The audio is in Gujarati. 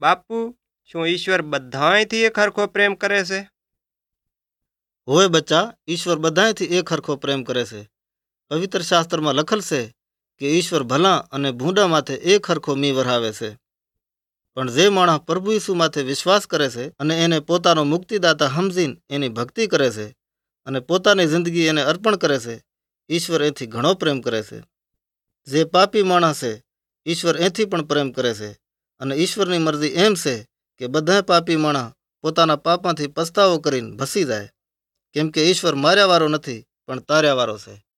બાપુ, શું ઈશ્વર બધાયથી એક હરખો પ્રેમ કરે છે? હોય બચ્ચા, ઈશ્વર બધાયથી એક હરખો પ્રેમ કરે છે. પવિત્ર શાસ્ત્રમાં લખેલ છે કે ઈશ્વર ભલા અને ભૂંડા માથે એક હરખો મી વરહાવે છે. પણ જે માણસ પ્રભુ ઈસુ માથે વિશ્વાસ કરે છે અને એને પોતાનો મુક્તિદાતા સમજીને એની ભક્તિ કરે છે અને પોતાની જિંદગી એને અર્પણ કરે છે, ઈશ્વર એથી ઘણો પ્રેમ કરે છે. જે પાપી માણસ છે, ઈશ્વર એથી પણ પ્રેમ કરે છે. અને ઈશ્વરની મરજી એમ છે કે બધા પાપી માણસ પોતાના પાપમાંથી પસ્તાવો કરીને ભસી જાય, કેમ કે ઈશ્વર માર્યાવાળો નથી પણ તાર્યાવાળો છે.